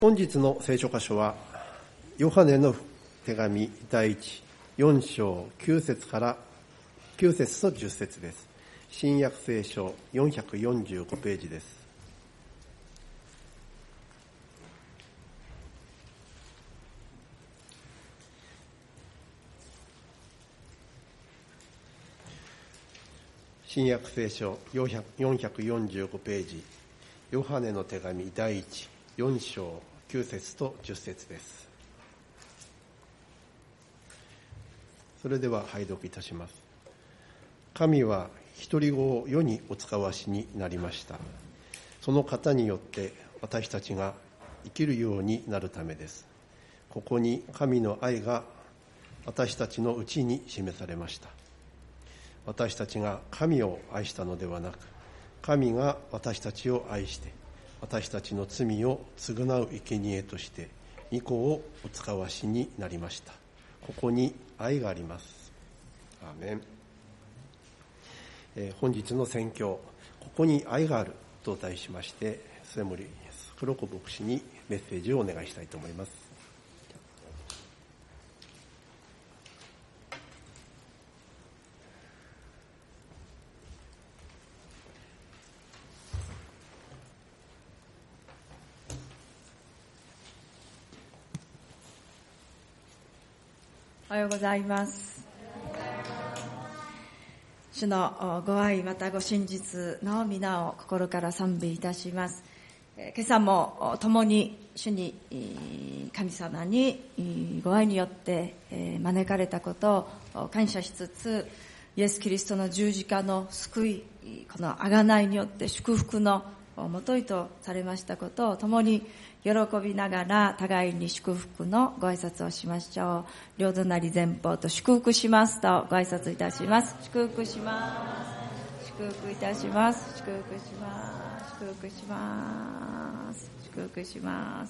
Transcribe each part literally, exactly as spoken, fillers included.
本日の聖書箇所はヨハネの手紙第一よん章きゅう節からきゅう節とじゅっ節です。新約聖書よんひゃくよんじゅうごページです。新約聖書よんひゃくよんじゅうごページ、ヨハネの手紙第一よん章きゅう節とじゅっ節です。それでは拝読いたします。神は独り子を世にお使わしになりました。その方によって私たちが生きるようになるためです。ここに神の愛が私たちのうちに示されました。私たちが神を愛したのではなく、神が私たちを愛して私たちの罪を償う生贄として御子をお使わしになりました。ここに愛があります。アーメン。えー、本日の宣教、ここに愛があると題しまして、末森黒子牧師にメッセージをお願いしたいと思います。 おはようございます。主のご愛またご真実の皆を心から賛美いたします。今朝も共に主に神様にご愛によって招かれたことを感謝しつつ、イエス・キリストの十字架の救い、この贖いによって祝福のもといとされましたことを共に喜びながら互いに祝福のご挨拶をしましょう。両隣前方と祝福しますとご挨拶いたします。祝福します。祝福いたします。祝福します。祝福します。祝福します。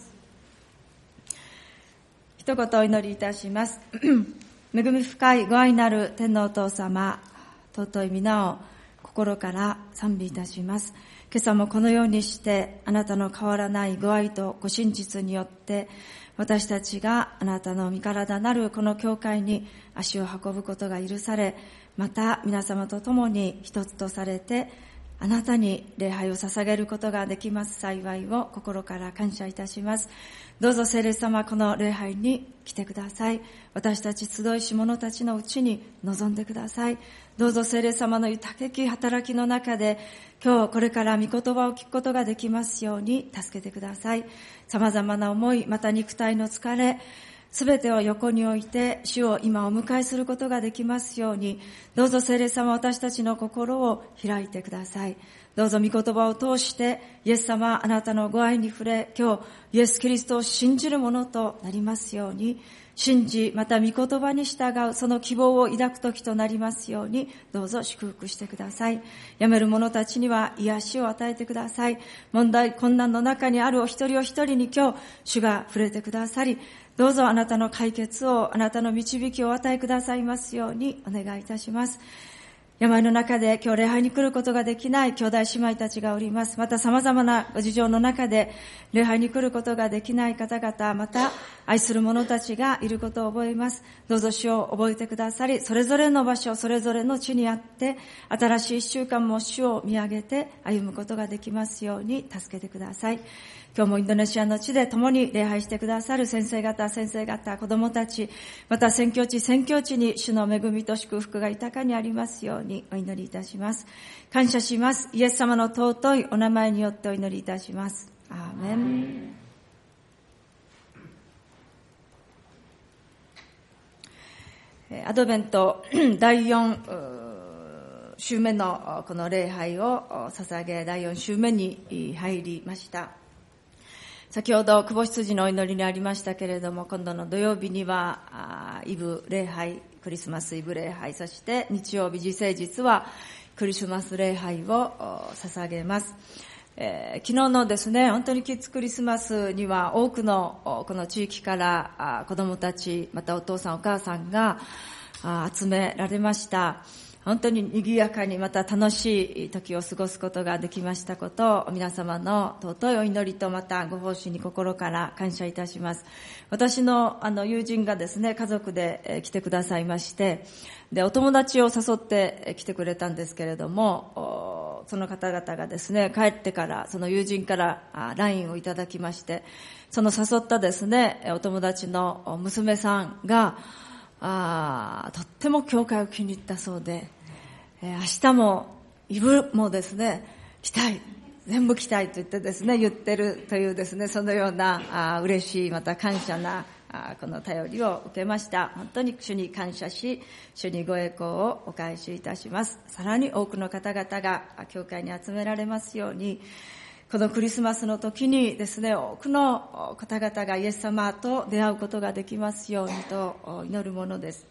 一言お祈りいたします。恵み深いご愛なる天のお父様、尊い皆を心から賛美いたします。今朝もこのようにしてあなたの変わらないご愛とご真実によって私たちがあなたの御体なるこの教会に足を運ぶことが許され、また皆様と共に一つとされてあなたに礼拝を捧げることができます幸いを心から感謝いたします。どうぞ聖霊様、この礼拝に来てください。私たち集いし者たちのうちに臨んでください。どうぞ聖霊様の豊き働きの中で今日これから御言葉を聞くことができますように助けてください。様々な思い、また肉体の疲れ、すべてを横に置いて主を今お迎えすることができますように、どうぞ聖霊様、私たちの心を開いてください。どうぞ御言葉を通してイエス様、あなたのご愛に触れ、今日イエス・キリストを信じるものとなりますように、信じまた御言葉に従うその希望を抱く時となりますように、どうぞ祝福してください。やめる者たちには癒しを与えてください。問題困難の中にあるお一人お一人に今日主が触れてくださり、どうぞあなたの解決を、あなたの導きをお与えくださいますようにお願いいたします。病の中で今日礼拝に来ることができない兄弟姉妹たちがおります。また様々なご事情の中で礼拝に来ることができない方々、また愛する者たちがいることを覚えます。どうぞ主を覚えてくださり、それぞれの場所、それぞれの地にあって、新しい一週間も主を見上げて歩むことができますように助けてください。今日もインドネシアの地で共に礼拝してくださる先生方、先生方、子供たち、また宣教地、宣教地に主の恵みと祝福が豊かにありますようにお祈りいたします。感謝します。イエス様の尊いお名前によってお祈りいたします。アーメン。アドベントだいよん週目のこの礼拝を捧げ、だいよん週目に入りました。先ほど久保羊のお祈りにありましたけれども、今度の土曜日にはイブ礼拝、クリスマスイブ礼拝、そして日曜日時聖日はクリスマス礼拝を捧げます。えー、昨日のですね、本当にキッズクリスマスには多くのこの地域から子供たち、またお父さんお母さんが集められました。 本当に賑やかにまた楽しい時を過ごすことができましたことを、皆様の尊いお祈りとまたご奉仕に心から感謝いたします。私のあの友人がですね、家族で来てくださいまして、でお友達を誘って来てくれたんですけれども、その方々がですね、帰ってからその友人から ライン をいただきまして、その誘ったですね、お友達の娘さんがあとっても教会を気に入ったそうで、えー、明日もイブもですね来たい、全部来たいと言ってですね言ってるというですね、そのようなあ嬉しいまた感謝なあこの頼りを受けました。本当に主に感謝し、主にご栄光をお返しいたします。さらに多くの方々が教会に集められますように、このクリスマスの時にですね、多くの方々がイエス様と出会うことができますようにと祈るものです。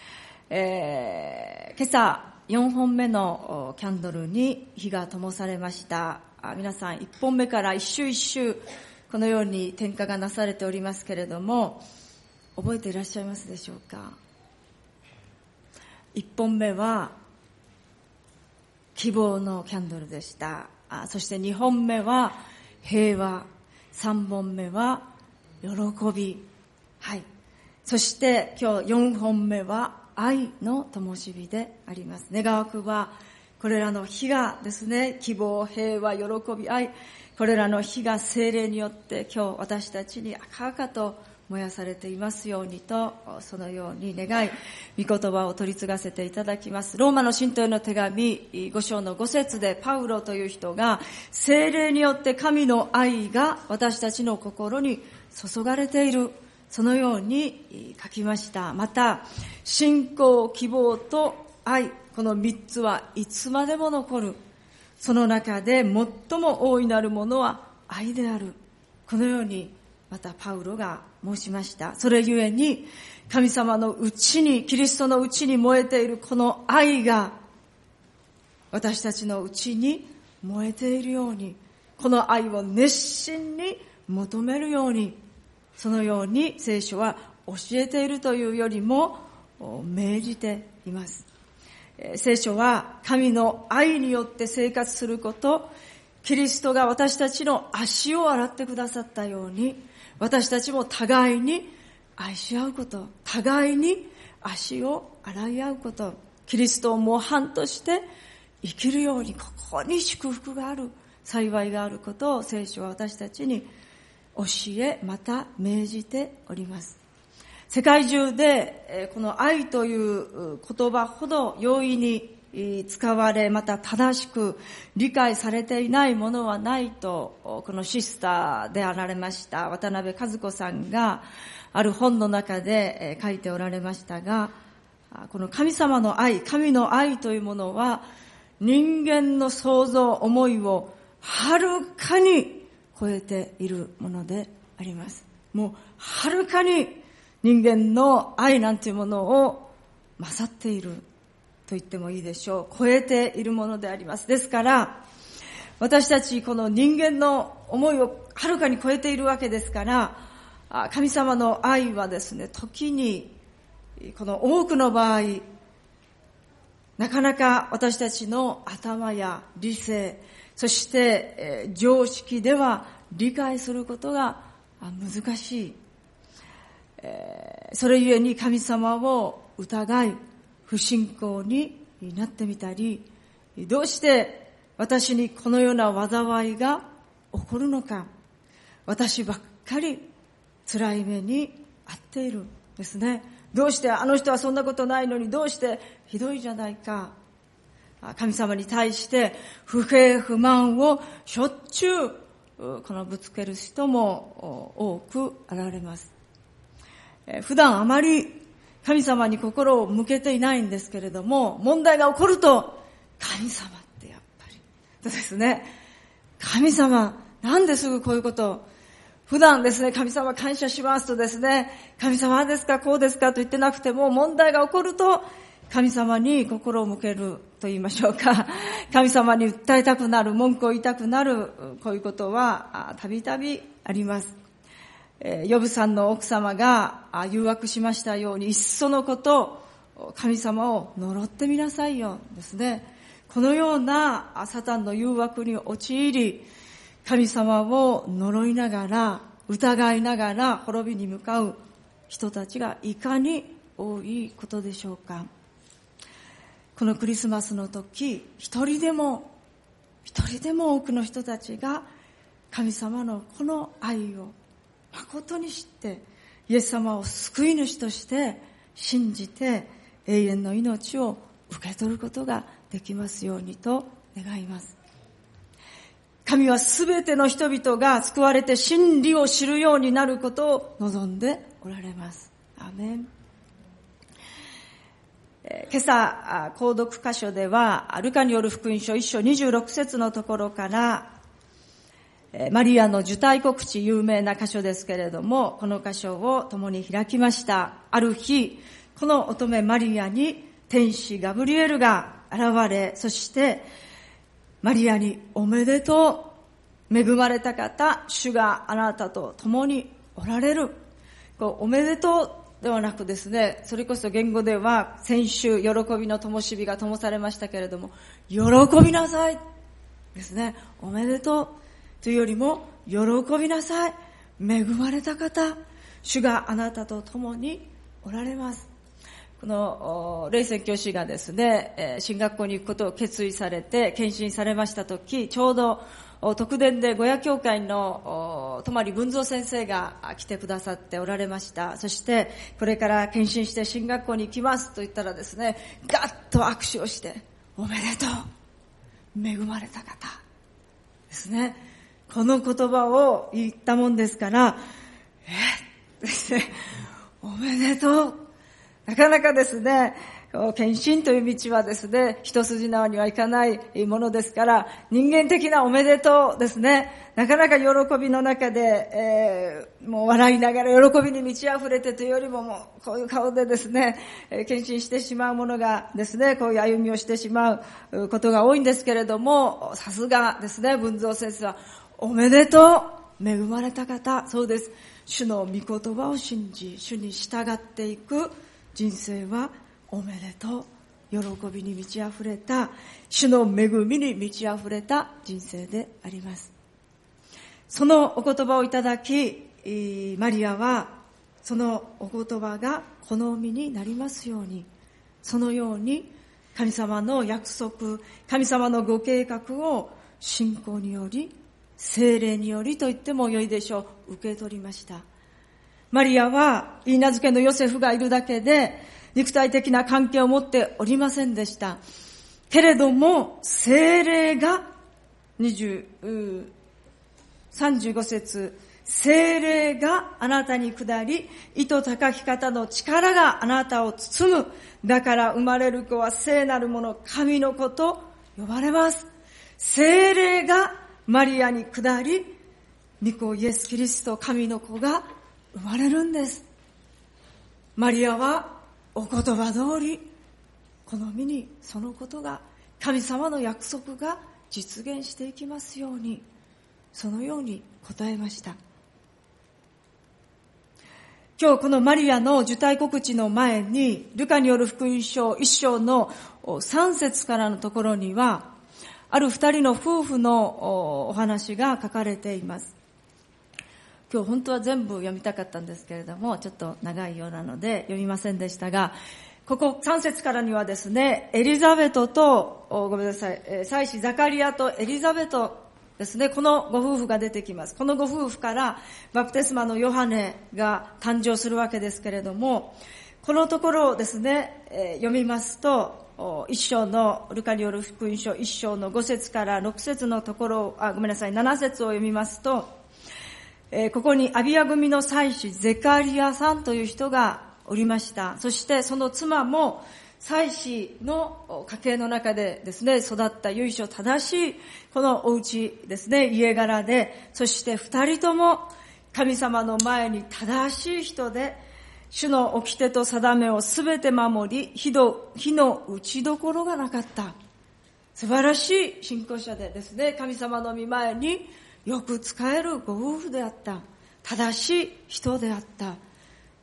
えー、今朝よんほんめのキャンドルに火が灯されました。皆さんいっぽんめから一周一周このように点火がなされておりますけれども、覚えていらっしゃいますでしょうか。いっぽんめは希望のキャンドルでした。そしてにほんめは平和、さんぼんめは喜び、はい。そして今日よんほんめは愛の灯火であります。願わくはこれらの火がですね、希望、平和、喜び、愛、これらの火が聖霊によって今日私たちに赤々と燃やされていますようにと、そのように願い、御言葉を取り継がせていただきます。ローマの信徒への手紙ご章のご節で、パウロという人が聖霊によって神の愛が私たちの心に注がれている、そのように書きました。また信仰、希望と愛、この三つはいつまでも残る。その中で最も大いなるものは愛である。このようにまたパウロが申しました。それゆえに神様のうちに、キリストのうちに燃えているこの愛が私たちのうちに燃えているように、この愛を熱心に求めるように、そのように聖書は教えているというよりも命じています。聖書は神の愛によって生活すること、キリストが私たちの足を洗ってくださったように、私たちも互いに愛し合うこと、互いに足を洗い合うこと、キリストを模範として生きるように、ここに祝福がある、幸いがあることを聖書は私たちに教え、また命じております。世界中でこの愛という言葉ほど容易に使われ、また正しく理解されていないものはないと、このシスターであられました渡辺和子さんがある本の中で書いておられましたが、この神様の愛、神の愛というものは人間の想像、思いをはるかに超えているものであります。もうはるかに人間の愛なんていうものを勝っていると言ってもいいでしょう。超えているものであります。ですから私たちこの人間の思いをはるかに超えているわけですから、神様の愛はですね、時にこの多くの場合なかなか私たちの頭や理性、そして常識では理解することが難しい。それゆえに神様を疑い、不信仰になってみたり、どうして私にこのような災いが起こるのか、私ばっかり辛い目に遭っているんですね。どうしてあの人はそんなことないのに、どうしてひどいじゃないか。神様に対して不平不満をしょっちゅうこのぶつける人も多く現れます。普段あまり神様に心を向けていないんですけれども、問題が起こると神様ってやっぱりそうですね、神様なんですぐこういうことを、普段ですね、神様感謝しますとですね、神様ですかこうですかと言ってなくても、問題が起こると神様に心を向けると言いましょうか、神様に訴えたくなる、文句を言いたくなる、こういうことはたびたびあります。ヨブさんの奥様が誘惑しましたように、いっそのこと神様を呪ってみなさいよですね。このようなサタンの誘惑に陥り、神様を呪いながら、疑いながら滅びに向かう人たちがいかに多いことでしょうか。このクリスマスの時、一人でも一人でも多くの人たちが神様のこの愛を誠に知って、イエス様を救い主として信じて永遠の命を受け取ることができますようにと願います。神はすべての人々が救われて真理を知るようになることを望んでおられます。アーメン。今朝、購読箇所では、ルカによる福音書一章にじゅうろく節のところから、マリアの受胎告知、有名な箇所ですけれども、この箇所を共に開きました。ある日、この乙女マリアに天使ガブリエルが現れ、そしてマリアにおめでとう、恵まれた方、主があなたと共におられる。こうおめでとうではなくですね、それこそ言語では先週喜びの灯火が灯されましたけれども、喜びなさいですね。おめでとうというよりも喜びなさい、恵まれた方、主があなたと共におられます。この霊宣教師がですね、進学校に行くことを決意されて献身されましたとき、ちょうど特伝でゴヤ教会の泊文蔵先生が来てくださっておられました。そしてこれから献身して進学校に行きますと言ったらですね、ガッと握手をして、おめでとう、恵まれた方ですね。この言葉を言ったもんですから、えですね、おめでとう。なかなかですね、献身という道はですね、一筋縄にはいかないものですから、人間的なおめでとうですね、なかなか喜びの中で、えー、もう笑いながら喜びに満ち溢れてというよりも、もうこういう顔でですね、献身してしまうものがですね、こういう歩みをしてしまうことが多いんですけれども、さすがですね、文蔵先生は、おめでとう、恵まれた方、そうです。主の御言葉を信じ、主に従っていく人生はおめでとう、喜びに満ち溢れた、主の恵みに満ち溢れた人生であります。そのお言葉をいただき、マリアはそのお言葉が好みになりますように、そのように神様の約束、神様のご計画を信仰により、聖霊によりと言っても良いでしょう、受け取りました。マリアは言い名付けのヨセフがいるだけで肉体的な関係を持っておりませんでした。けれども聖霊がにじゅう、さんじゅうご節、聖霊があなたに下り、糸高き方の力があなたを包む。だから生まれる子は聖なるもの、神の子と呼ばれます。聖霊がマリアに下り、御子イエス・キリスト、神の子が生まれるんです。マリアはお言葉通り、この身にそのことが、神様の約束が実現していきますように、そのように答えました。今日このマリアの受胎告知の前に、ルカによる福音書一章の三節からのところには、ある二人の夫婦のお話が書かれています。今日本当は全部読みたかったんですけれども、ちょっと長いようなので読みませんでしたが、ここさん節からにはですね、エリザベトと、ごめんなさい、祭司ザカリアとエリザベトですね、このご夫婦が出てきます。このご夫婦からバプテスマのヨハネが誕生するわけですけれども、このところをですね、読みますと、一章の、ルカによる福音書一章のご節からろく節のところ、あ、ごめんなさい、なな節を読みますと、えー、ここにアビア組の祭司ゼカリアさんという人がおりました。そしてその妻も祭司の家系の中でですね、育った由緒正しいこのお家ですね、家柄で、そして二人とも神様の前に正しい人で、主の掟と定めをすべて守り、火の、火の打ちどころがなかった。素晴らしい信仰者でですね、神様の御前によく仕えるご夫婦であった。正しい人であった。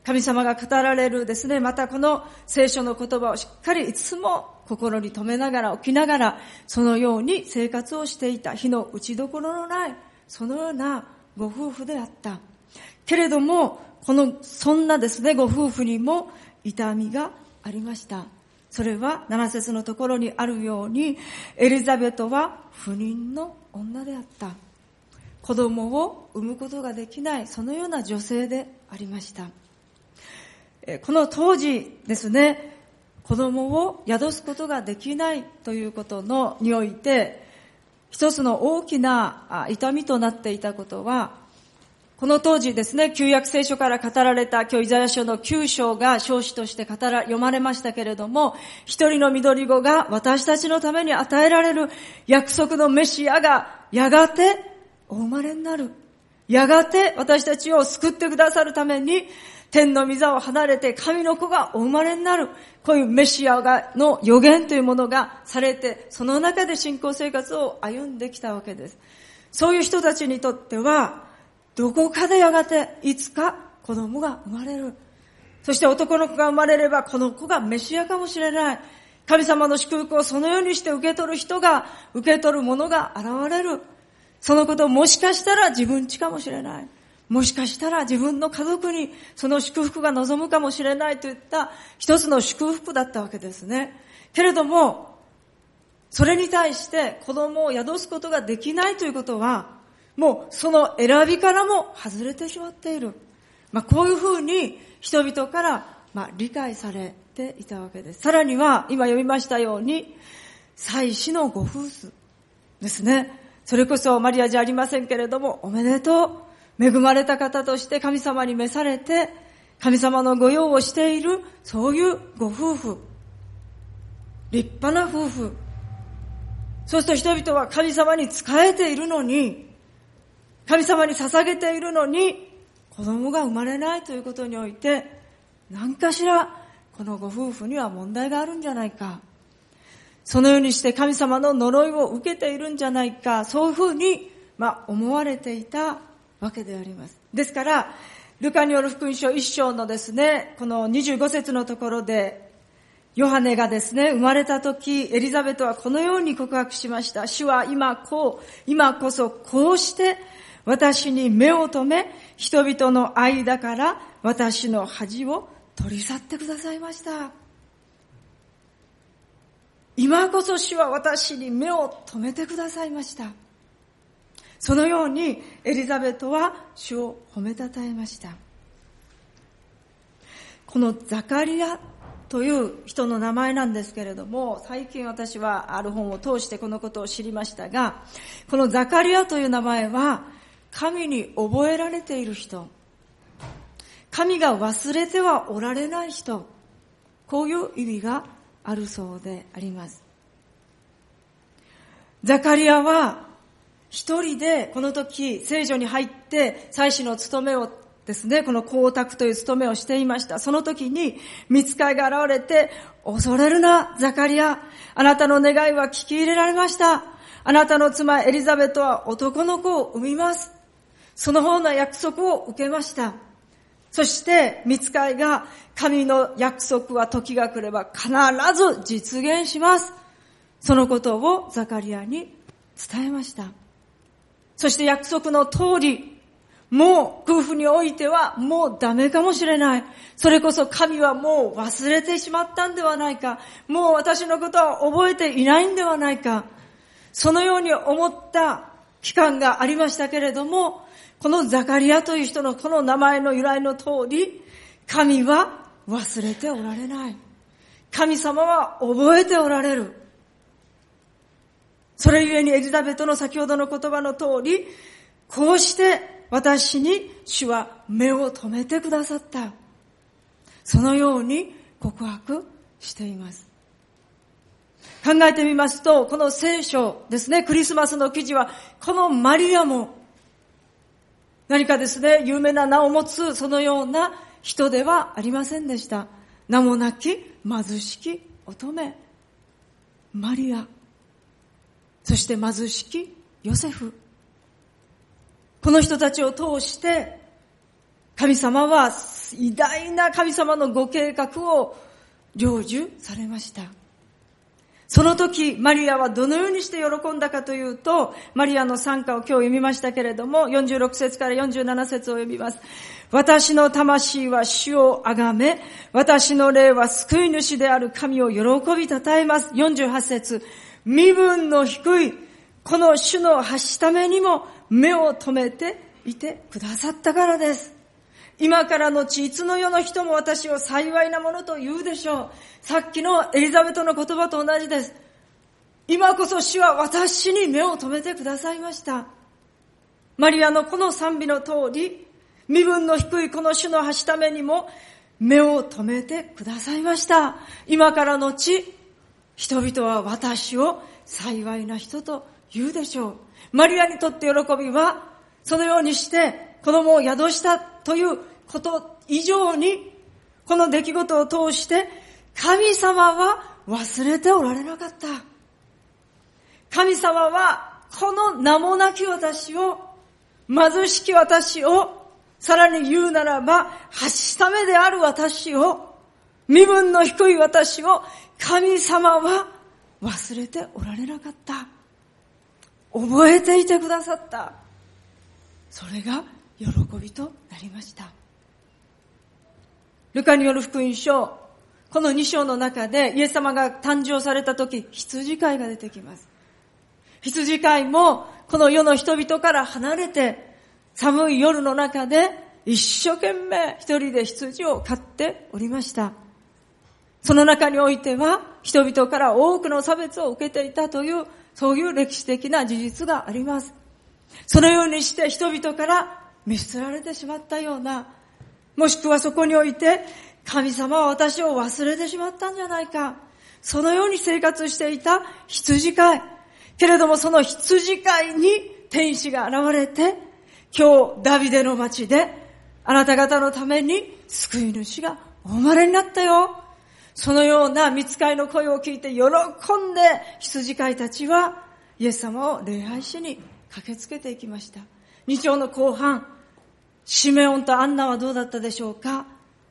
神様が語られるですね、またこの聖書の言葉をしっかりいつも心に留めながら起きながら、そのように生活をしていた、火の打ちどころのない、そのようなご夫婦であった。けれども、この、そんなですね、ご夫婦にも痛みがありました。それはなな節のところにあるように、エリザベトは不妊の女であった。子供を産むことができない、そのような女性でありました。この当時ですね、子供を宿すことができないということのにおいて、一つの大きな痛みとなっていたことは、この当時ですね、旧約聖書から語られた今日イザヤ書のきゅう章が証詞として語ら、読まれましたけれども、一人の緑子が私たちのために与えられる約束のメシアがやがてお生まれになる。やがて私たちを救ってくださるために、天の御座を離れて神の子がお生まれになる。こういうメシアがの予言というものがされて、その中で信仰生活を歩んできたわけです。そういう人たちにとっては、どこかでやがていつか子供が生まれる。そして男の子が生まれればこの子がメシアかもしれない。神様の祝福をそのようにして受け取る人が、受け取る者が現れる。そのことをもしかしたら自分ちかもしれない。もしかしたら自分の家族にその祝福が望むかもしれないといった一つの祝福だったわけですね。けれども、それに対して子供を宿すことができないということは、もうその選びからも外れてしまっている。まあこういうふうに人々からまあ理解されていたわけです。さらには今読みましたように、祭司のご夫婦ですね。それこそマリアじゃありませんけれども、おめでとう。恵まれた方として神様に召されて、神様の御用をしている、そういうご夫婦。立派な夫婦。そうすると人々は神様に仕えているのに、神様に捧げているのに、子供が生まれないということにおいて、何かしらこのご夫婦には問題があるんじゃないか。そのようにして神様の呪いを受けているんじゃないか。そういうふうに、まあ、思われていたわけであります。ですから、ルカによる福音書一章のですね、このにじゅうご節のところで、ヨハネがですね、生まれた時、エリザベトはこのように告白しました。主は今こう、今こそこうして、私に目を留め、人々の間から私の恥を取り去ってくださいました。今こそ主は私に目を留めてくださいました。そのようにエリザベトは主を褒めたたえました。このザカリアという人の名前なんですけれども、最近私はある本を通してこのことを知りましたが、このザカリアという名前は神に覚えられている人、神が忘れてはおられない人、こういう意味があるそうであります。ザカリアは一人でこの時聖所に入って祭司の務めをですね、この光沢という務めをしていました。その時に御使いが現れて、恐れるなザカリア、あなたの願いは聞き入れられました。あなたの妻エリザベトは男の子を産みます。そのような約束を受けました。そして御使いが、神の約束は時が来れば必ず実現します。そのことをザカリアに伝えました。そして約束の通り、もう夫婦においてはもうダメかもしれない。それこそ神はもう忘れてしまったんではないか。もう私のことは覚えていないんではないか。そのように思った期間がありましたけれども、このザカリアという人のこの名前の由来の通り、神は忘れておられない。神様は覚えておられる。それゆえにエリザベトの先ほどの言葉の通り、こうして私に主は目を留めてくださった。そのように告白しています。考えてみますと、この聖書ですね、クリスマスの記事は、このマリアも何かですね、有名な名を持つそのような人ではありませんでした。名もなき貧しき乙女マリア、そして貧しきヨセフ、この人たちを通して神様は偉大な神様のご計画を成就されました。その時、マリアはどのようにして喜んだかというと、マリアの賛歌を今日読みましたけれども、よんじゅうろく節からよんじゅうなな節を読みます。私の魂は主をあがめ、私の霊は救い主である神を喜びたたえます。よんじゅうはち節、身分の低い、この主のはしためにも目を留めていてくださったからです。今からのちいつの世の人も私を幸いなものと言うでしょう。さっきのエリザベトの言葉と同じです。今こそ主は私に目を留めてくださいました。マリアのこの賛美の通り、身分の低いこの主のはしためにも目を留めてくださいました。今からのち、人々は私を幸いな人と言うでしょう。マリアにとって喜びは、そのようにして子供を宿したということ以上に、この出来事を通して神様は忘れておられなかった。神様はこの名もなき私を、貧しき私を、さらに言うならばはしためである私を、身分の低い私を神様は忘れておられなかった。覚えていてくださった。それが喜びとなりました。ルカによる福音書、このに章の中でイエス様が誕生された時、羊飼いが出てきます。羊飼いもこの世の人々から離れて、寒い夜の中で一生懸命一人で羊を飼っておりました。その中においては人々から多くの差別を受けていたという、そういう歴史的な事実があります。そのようにして人々から見捨てられてしまったような、もしくはそこにおいて神様は私を忘れてしまったんじゃないか、そのように生活していた羊飼い。けれどもその羊飼いに天使が現れて、今日ダビデの町であなた方のために救い主がお生まれになったよ。そのような御使いの声を聞いて喜んで羊飼いたちはイエス様を礼拝しに駆けつけていきました。に章の後半、シメオンとアンナはどうだったでしょうか。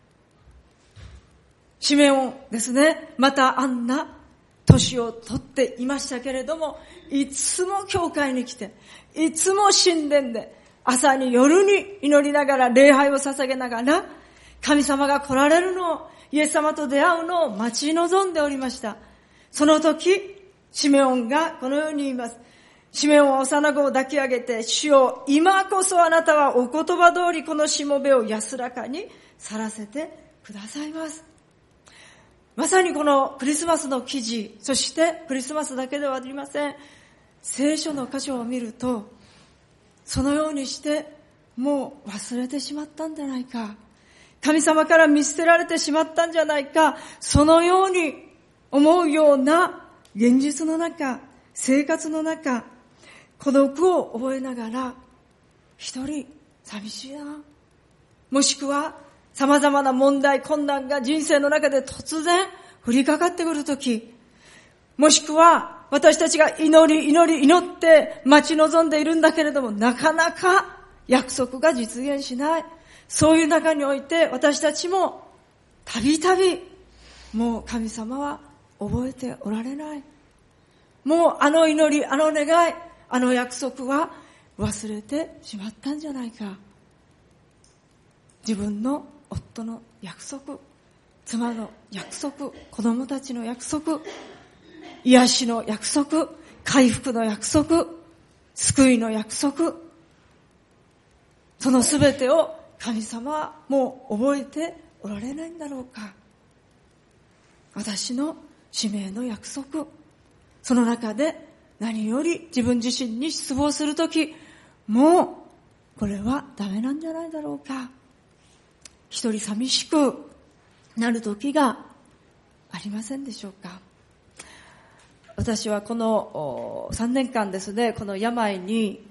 シメオンですね、またアンナ、年を取っていましたけれども、いつも教会に来て、いつも神殿で朝に夜に祈りながら礼拝を捧げながら、神様が来られるのを、イエス様と出会うのを待ち望んでおりました。その時、シメオンがこのように言います。シメオンは幼子を抱き上げて、主よ、今こそあなたはお言葉通りこのしもべを安らかに去らせてくださいます。まさにこのクリスマスの記事、そしてクリスマスだけではありません。聖書の箇所を見ると、そのようにしてもう忘れてしまったんじゃないか。神様から見捨てられてしまったんじゃないか。そのように思うような現実の中、生活の中、孤独を覚えながら、一人寂しいな。もしくは様々な問題、困難が人生の中で突然降りかかってくるとき、もしくは私たちが祈り祈り祈って待ち望んでいるんだけれども、なかなか約束が実現しない。そういう中において私たちもたびたび、もう神様は覚えておられない。もうあの祈り、あの願い、あの約束は忘れてしまったんじゃないか。自分の夫の約束、妻の約束、子供たちの約束、癒しの約束、回復の約束、救いの約束、そのすべてを神様はもう覚えておられないんだろうか。私の使命の約束、その中で何より自分自身に失望するとき、もうこれはダメなんじゃないだろうか。一人寂しくなる時がありませんでしょうか。私はこのさんねんかんですね、この病に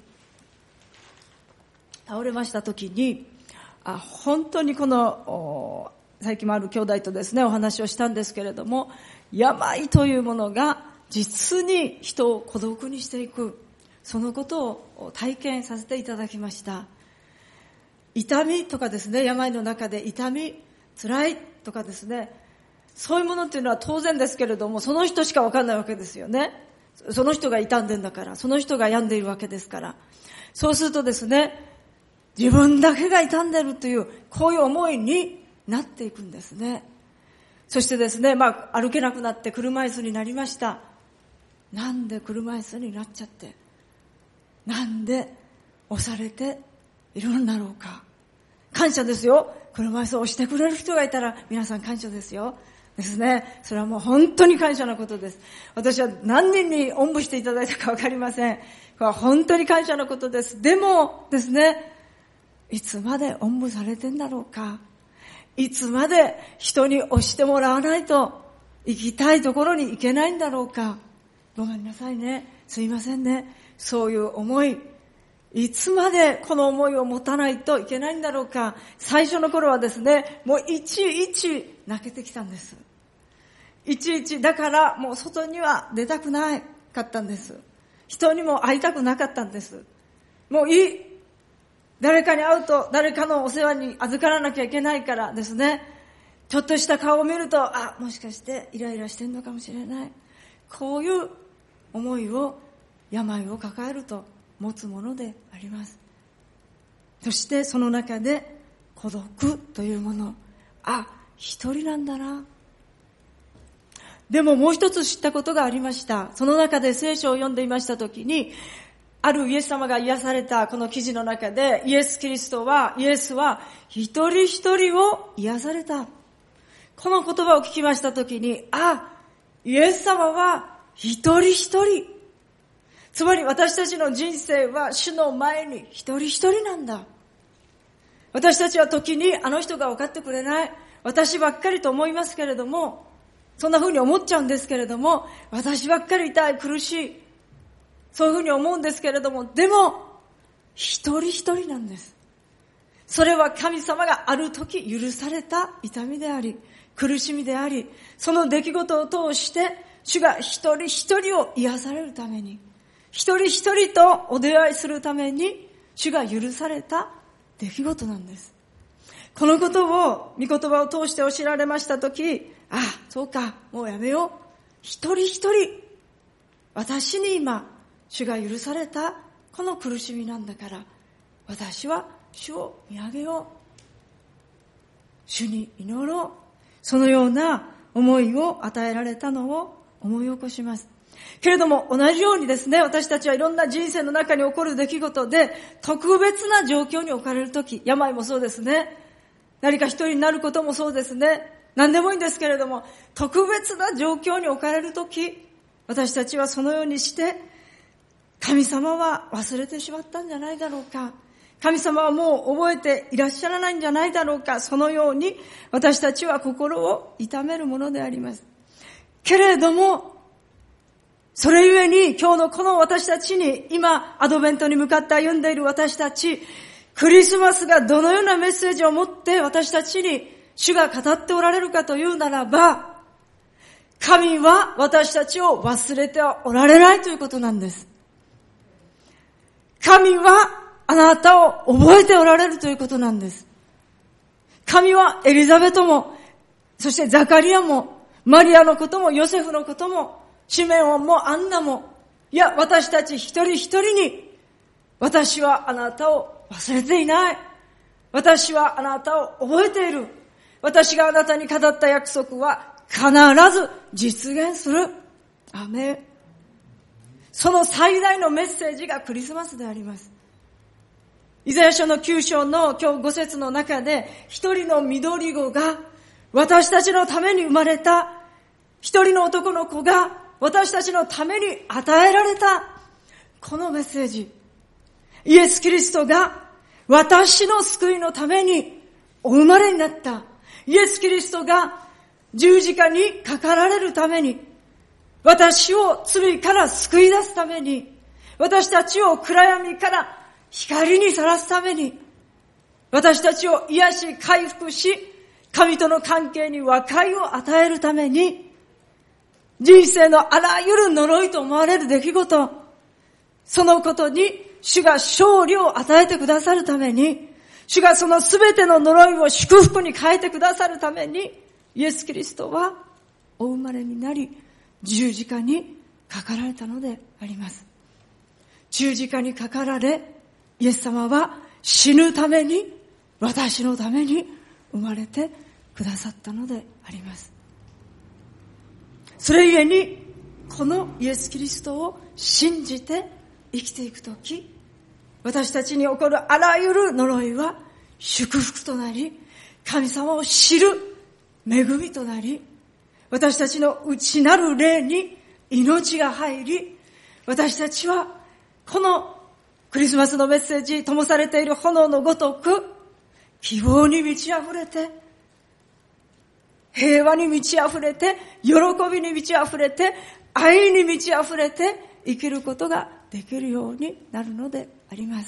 倒れました時に、あ本当にこの最近もある兄弟とですねお話をしたんですけれども、病というものが実に人を孤独にしていく、そのことを体験させていただきました。 痛みとかですね、病の中で痛み、辛いとかですね、そういうものっていうのは当然ですけれども、その人しか分かんないわけですよね。その人が痛んでんだから、その人が病んでいるわけですから。そうするとですね、自分だけが痛んでるという、こういう思いになっていくんですね。そしてですね、まあ歩けなくなって車椅子になりました。なんで車椅子になっちゃって、なんで押されているんだろうか。感謝ですよ。車椅子を押してくれる人がいたら皆さん感謝ですよ。ですね。それはもう本当に感謝なことです。私は何人におんぶしていただいたかわかりません。これは本当に感謝なことです。でもですね、いつまでおんぶされてんだろうか。いつまで人に押してもらわないと行きたいところに行けないんだろうか。ごめんなさいね。すいませんね。そういう思い。いつまでこの思いを持たないといけないんだろうか。最初の頃はですね、もういちいち泣けてきたんです。いちいちだからもう外には出たくなかったんです。人にも会いたくなかったんです。もういい。誰かに会うと誰かのお世話に預からなきゃいけないからですね。ちょっとした顔を見ると、あ、もしかしてイライラしてんのかもしれない。こういう思いを、病を抱えると持つものであります。そしてその中で孤独というもの、あ、一人なんだな。でももう一つ知ったことがありました。その中で聖書を読んでいましたときに、あるイエス様が癒されたこの記事の中で、イエス・キリストは、イエスは一人一人を癒された。この言葉を聞きましたときに、あ、イエス様は一人一人。つまり私たちの人生は主の前に一人一人なんだ。私たちは時にあの人が分かってくれない。私ばっかりと思いますけれども、そんな風に思っちゃうんですけれども、私ばっかり痛い、苦しい。そういう風に思うんですけれども、でも、一人一人なんです。それは神様がある時許された痛みであり、苦しみであり、その出来事を通して、主が一人一人を癒されるために、一人一人とお出会いするために、主が許された出来事なんです。このことを、御言葉を通して教えられましたとき、ああ、そうか、もうやめよう。一人一人、私に今、主が許されたこの苦しみなんだから、私は主を見上げよう。主に祈ろう。そのような思いを与えられたのを思い起こします。けれども同じようにですね、私たちはいろんな人生の中に起こる出来事で、特別な状況に置かれるとき、病もそうですね。何か一人になることもそうですね。何でもいいんですけれども、特別な状況に置かれるとき、私たちはそのようにして、神様は忘れてしまったんじゃないだろうか。神様はもう覚えていらっしゃらないんじゃないだろうか。そのように私たちは心を痛めるものであります。けれども、それゆえに今日のこの私たちに、今アドベントに向かって歩んでいる私たち、クリスマスがどのようなメッセージを持って私たちに主が語っておられるかというならば、神は私たちを忘れてはおられないということなんです。神はあなたを覚えておられるということなんです。神はエリザベトも、そしてザカリアも、マリアのことも、ヨセフのことも、シメオンもアンナも、いや、私たち一人一人に、私はあなたを忘れていない。私はあなたを覚えている。私があなたに語った約束は必ず実現する。アメン。その最大のメッセージがクリスマスであります。イザヤ書のきゅう章の今日ご節の中で、一人の緑子が私たちのために生まれた、一人の男の子が私たちのために与えられた、このメッセージ。イエス・キリストが私の救いのためにお生まれになった。イエス・キリストが十字架にかかられるために、私を罪から救い出すために、私たちを暗闇から光にさらすために、私たちを癒し回復し、神との関係に和解を与えるために、人生のあらゆる呪いと思われる出来事、そのことに主が勝利を与えてくださるために、 主がそのすべての呪いを祝福に変えてくださるために、イエス・キリストはお生まれになり、十字架にかかられたのであります。十字架にかかられ、イエス様は死ぬために、私のために生まれてくださったのであります。それゆえに、このイエス・キリストを信じて生きていくとき、私たちに起こるあらゆる呪いは祝福となり、神様を知る恵みとなり、私たちの内なる霊に命が入り、私たちはこのクリスマスのメッセージ、灯されている炎のごとく、希望に満ち溢れて、平和に満ち溢れて、喜びに満ち溢れて、愛に満ち溢れて、生きることができるようになるのであります。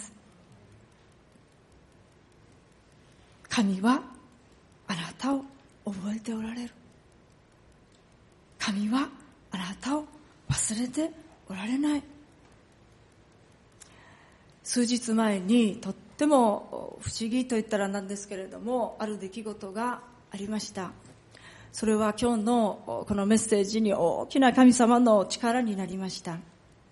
神はあなたを覚えておられる。神はあなたを忘れておられない。数日前にとっても不思議と言ったらなんですけれども、ある出来事がありました。それは今日のこのメッセージに大きな神様の力になりました。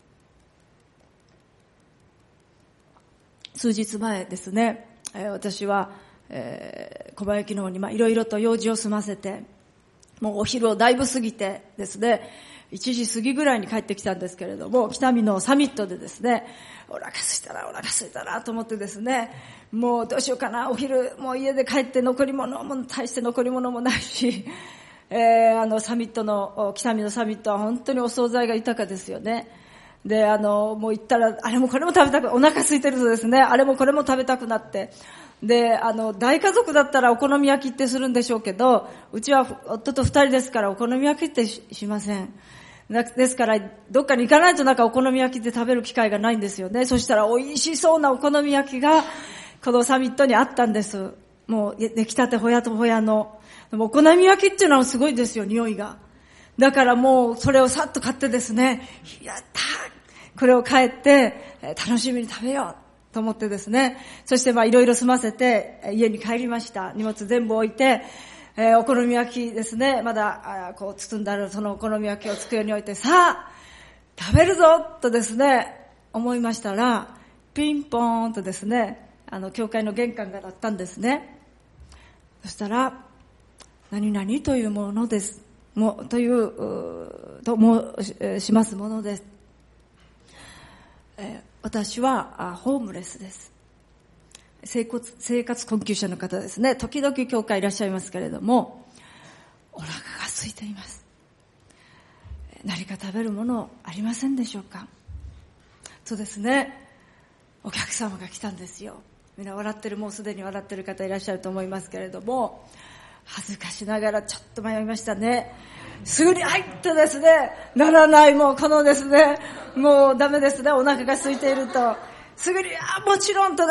数日前ですね、私は小林駅の方にいろいろと用事を済ませて、もうお昼をだいぶ過ぎてですね、いちじ過ぎぐらいに帰ってきたんですけれども、北見のサミットでですね、お腹空いたな、お腹空いたなと思ってですね、もうどうしようかな、お昼、もう家で帰って残り物も、大して残り物もないし、えー、あのサミットの、北見のサミットは本当にお惣菜が豊かですよね。で、あの、もう行ったら、あれもこれも食べたく、お腹空いてるとですね、あれもこれも食べたくなって、で、あの、大家族だったらお好み焼きってするんでしょうけど、うちは夫と二人ですからお好み焼きって し, しません。ですから、どっかに行かないとなんかお好み焼きって食べる機会がないんですよね。そしたら美味しそうなお好み焼きが、このサミットにあったんです。もう、出来たてほやとほやの。でもお好み焼きっていうのはすごいですよ、匂いが。だからもう、それをさっと買ってですね、やったーこれを帰って、楽しみに食べよう。と思ってですね、そしてまあいろいろ済ませて家に帰りました。荷物全部置いて、えー、お好み焼きですね、まだあこう包んであるそのお好み焼きを机に置いて、さあ食べるぞとですね思いましたら、ピンポーンとですね、あの教会の玄関が鳴ったんですね。そしたら、何々というものです。もという、ともしますものです。えー私はホームレスです。生活、生活困窮者の方ですね。時々教会いらっしゃいますけれども、お腹が空いています。何か食べるものありませんでしょうか。そうですね。お客様が来たんですよ。みんな笑ってる、もうすでに笑ってる方いらっしゃると思いますけれども、恥ずかしながらちょっと迷いましたね。すぐに入ってですね、ならない、もうこのですね、もうダメですね、お腹が空いていると。すぐに、あ、もちろんと、うん、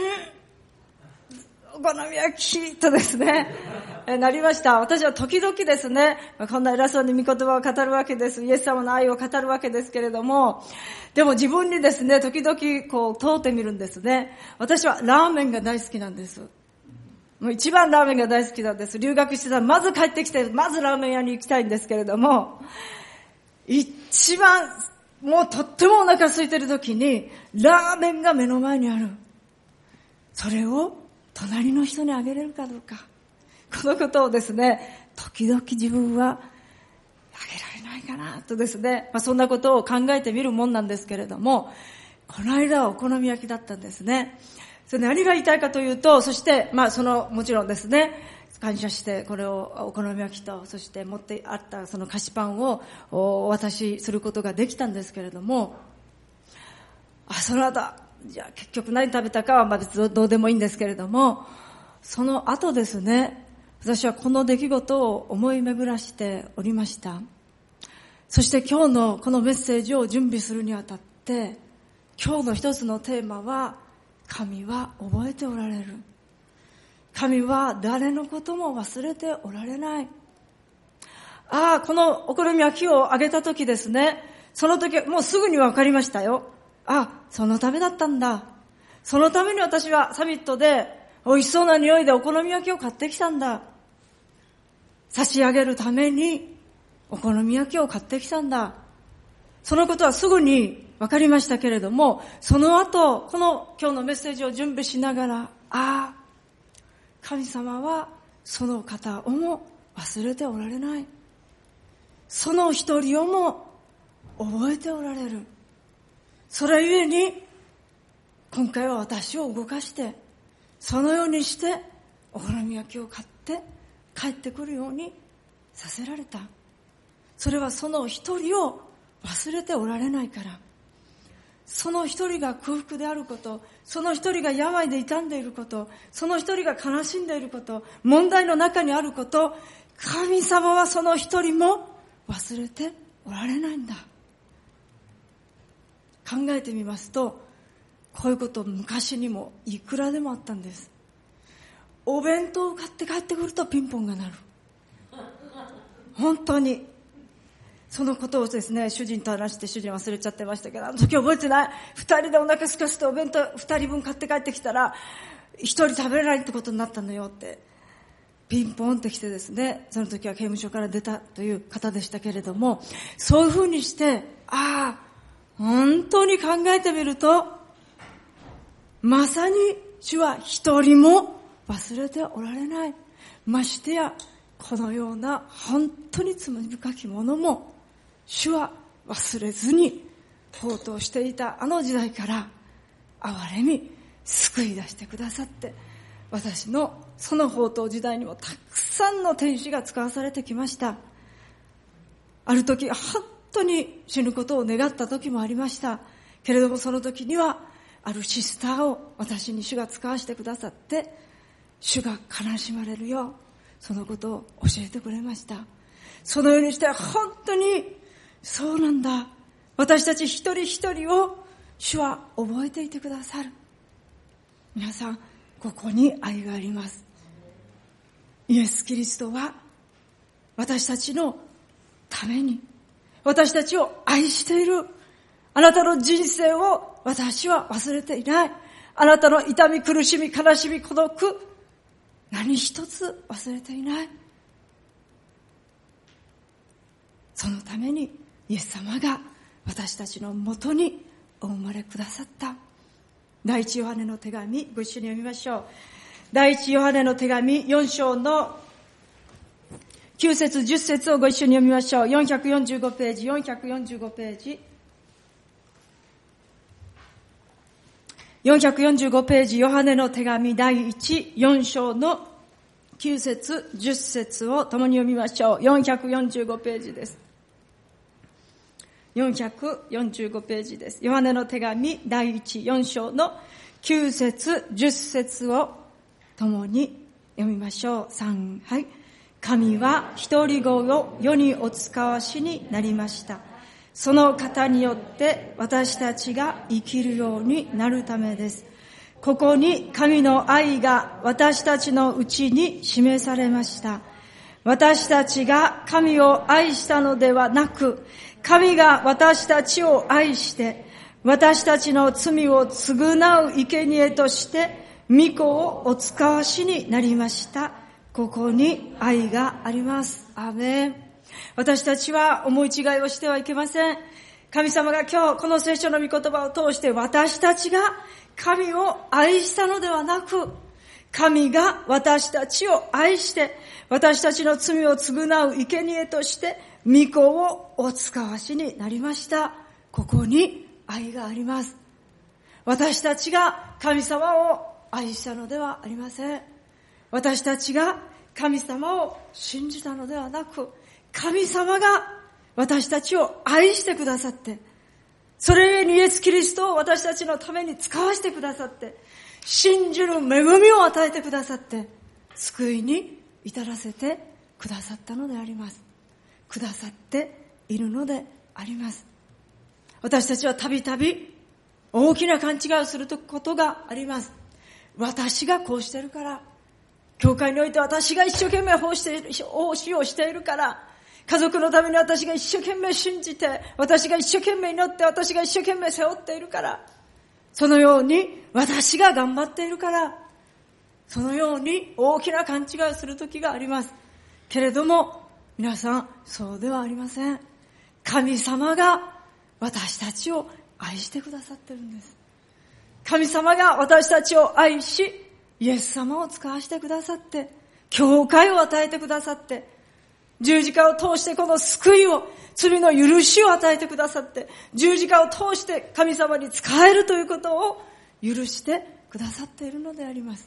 お好み焼きとですね、えなりました。私は時々ですね、こんな偉そうに御言葉を語るわけです。イエス様の愛を語るわけですけれども、でも自分にですね、時々こう問うてみるんですね。私はラーメンが大好きなんです。もう一番ラーメンが大好きなんです。留学してたらまず帰ってきて、まずラーメン屋に行きたいんですけれども、一番もうとってもお腹空いてる時にラーメンが目の前にある。それを隣の人にあげれるかどうか。このことをですね、時々自分はあげられないかなとですね、まあ、そんなことを考えてみるもんなんですけれども、この間はお好み焼きだったんですね。それ何が言いたいかというと、そして、まあ、その、もちろんですね、感謝して、これをお好み焼きと、そして持ってあったその菓子パンをお渡しすることができたんですけれども、あ、その後、じゃあ結局何食べたかはまあ別にどうでもいいんですけれども、その後ですね、私はこの出来事を思い巡らしておりました。そして今日のこのメッセージを準備するにあたって、今日の一つのテーマは、神は覚えておられる。神は誰のことも忘れておられない。ああ、このお好み焼きをあげた時ですね、その時もうすぐに分かりましたよ。あ、そのためだったんだ。そのために私はサミットで美味しそうな匂いでお好み焼きを買ってきたんだ。差し上げるためにお好み焼きを買ってきたんだ。そのことはすぐに分かりましたけれども、その後、この今日のメッセージを準備しながら、ああ、神様はその方をも忘れておられない。その一人をも覚えておられる。それゆえに、今回は私を動かして、そのようにしてお好み焼きを買って帰ってくるようにさせられた。それはその一人を忘れておられないから。その一人が空腹であること、その一人が病で傷んでいること、その一人が悲しんでいること、問題の中にあること、神様はその一人も忘れておられないんだ。考えてみますと、こういうこと昔にもいくらでもあったんです。お弁当を買って帰ってくるとピンポンが鳴る。本当に。そのことをですね、主人と話して、主人忘れちゃってましたけど、あの時覚えてない。二人でお腹すかせてお弁当二人分買って帰ってきたら、一人食べれないってことになったのよって。ピンポンって来てですね、その時は刑務所から出たという方でしたけれども、そういうふうにして、ああ、本当に考えてみると、まさに主は一人も忘れておられない。ましてや、このような本当に罪深きものも、主は忘れずに放蕩していたあの時代から憐れみ救い出してくださって、私のその放蕩時代にもたくさんの天使が使わされてきました。ある時本当に死ぬことを願った時もありましたけれども、その時にはあるシスターを私に主が使わせてくださって、主が悲しまれるようそのことを教えてくれました。そのようにして本当にそうなんだ、私たち一人一人を主は覚えていてくださる。皆さん、ここに愛があります。イエス・キリストは私たちのために、私たちを愛している。あなたの人生を私は忘れていない。あなたの痛み、苦しみ、悲しみ、孤独、何一つ忘れていない。そのためにイエス様が私たちのもとにお生まれくださった。第一ヨハネの手紙、ご一緒に読みましょう。第一ヨハネの手紙よん章のきゅう節じゅっ節をご一緒に読みましょう。よんひゃくよんじゅうごページ、よんひゃくよんじゅうごページ。よんひゃくよんじゅうごページ、ヨハネの手紙第一よん章のきゅう節じゅっ節を共に読みましょう。よんひゃくよんじゅうごページです。よんひゃくよんじゅうごページです。ヨハネの手紙第一よん章のきゅう節じゅっ節を共に読みましょう。さん、はい。神は一人子を世にお使わしになりました。その方によって私たちが生きるようになるためです。ここに神の愛が私たちのうちに示されました。私たちが神を愛したのではなく、神が私たちを愛して、私たちの罪を償う生贄として、御子をお使わしになりました。ここに愛があります。アーメン。私たちは思い違いをしてはいけません。神様が今日この聖書の御言葉を通して私たちが神を愛したのではなく、神が私たちを愛して私たちの罪を償う生贄として御子をお使わしになりました。ここに愛があります。私たちが神様を愛したのではありません。私たちが神様を信じたのではなく、神様が私たちを愛してくださって、それゆえにイエス・キリストを私たちのために使わせてくださって、信じる恵みを与えてくださって、救いに至らせてくださったのであります。くださっているのであります。私たちはたびたび大きな勘違いをすることがあります。私がこうしているから、教会において私が一生懸命奉仕をしているから、家族のために私が一生懸命信じて、私が一生懸命祈って、私が一生懸命背負っているから、そのように私が頑張っているから、 そのように大きな勘違いをする時があります。けれども、皆さん、そうではありません。神様が私たちを愛してくださっているんです。神様が私たちを愛し、イエス様を使わせてくださって、教会を与えてくださって、十字架を通してこの救いを、罪の許しを与えてくださって、十字架を通して神様に仕えるということを許してくださっているのであります。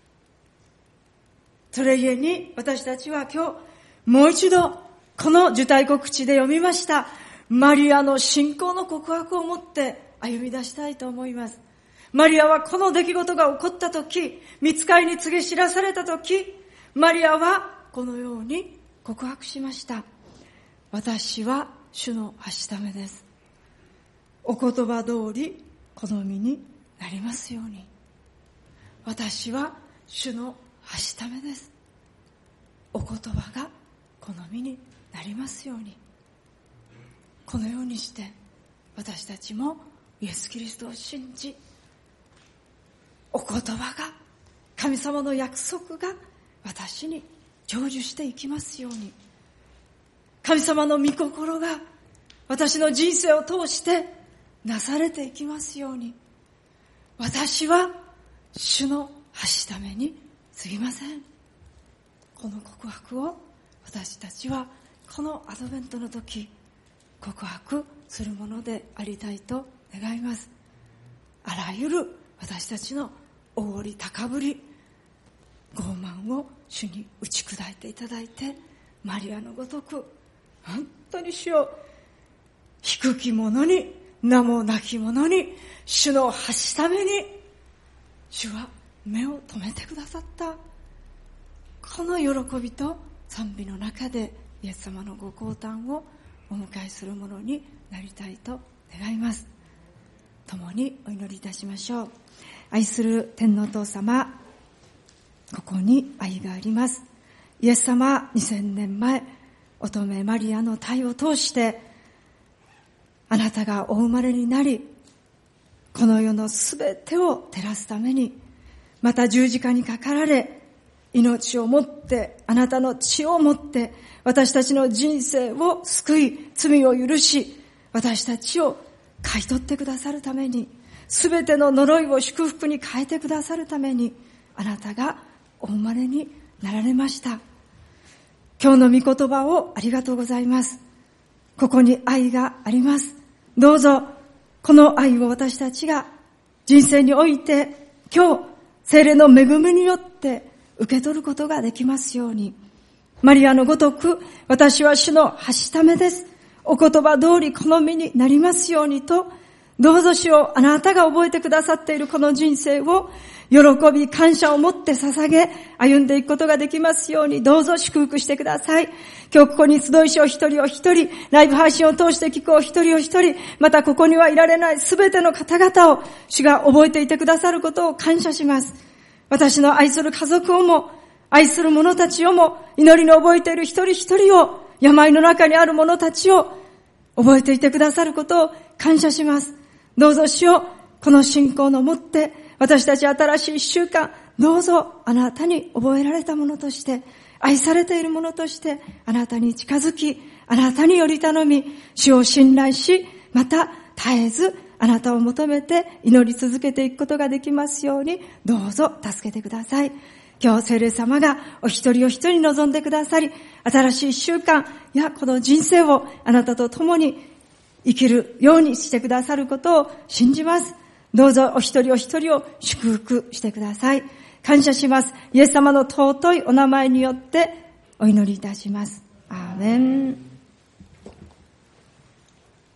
それゆえに私たちは今日、もう一度この受胎告知で読みましたマリアの信仰の告白を持って歩み出したいと思います。マリアはこの出来事が起こったとき、御使いに告げ知らされたとき、マリアはこのように告白しました。私は主のはしためです。お言葉通り好みになりますように。私は主のはしためです。お言葉が好みになりますように。このようにして私たちもイエス・キリストを信じ、お言葉が、神様の約束が私に成就していきますように。神様の御心が私の人生を通してなされていきますように。私は主のはしために過ぎません。この告白を私たちはこのアドベントの時告白するものでありたいと願います。あらゆる私たちのおごり高ぶり傲慢を主に打ち砕いていただいて、マリアのごとく本当に主を低き者に名もなき者に主のはしために主は目を留めてくださった。この喜びと賛美の中でイエス様のご降誕をお迎えするものになりたいと願います。共にお祈りいたしましょう。愛する天皇父様、ここに愛があります。イエス様、にせんねんまえ乙女マリアの胎を通してあなたがお生まれになり、この世のすべてを照らすために、また十字架にかかられ、命をもってあなたの血をもって私たちの人生を救い、罪を許し、私たちを買い取ってくださるために、すべての呪いを祝福に変えてくださるために、あなたがお生まれになられました。今日の御言葉をありがとうございます。ここに愛があります。どうぞこの愛を私たちが人生において今日聖霊の恵みによって受け取ることができますように。マリアのごとく私は主のはしためです。お言葉通り好みになりますようにと、どうぞ主をあなたが覚えてくださっているこの人生を喜び感謝を持って捧げ歩んでいくことができますように、どうぞ祝福してください。今日ここに集いしお一人お一人、ライブ配信を通して聞くお一人お一人、またここにはいられないすべての方々を主が覚えていてくださることを感謝します。私の愛する家族をも愛する者たちをも、祈りの覚えている一人一人を、病の中にある者たちを覚えていてくださることを感謝します。どうぞ主よ、この信仰のもって私たち新しい一週間、どうぞあなたに覚えられたものとして、愛されているものとしてあなたに近づき、あなたにより頼み、主を信頼し、また絶えずあなたを求めて祈り続けていくことができますように、どうぞ助けてください。今日聖霊様がお一人お一人望んでくださり、新しい一週間やこの人生をあなたと共に生きるようにしてくださることを信じます。どうぞお一人お一人を祝福してください。感謝します。イエス様の尊いお名前によってお祈りいたします。アーメン。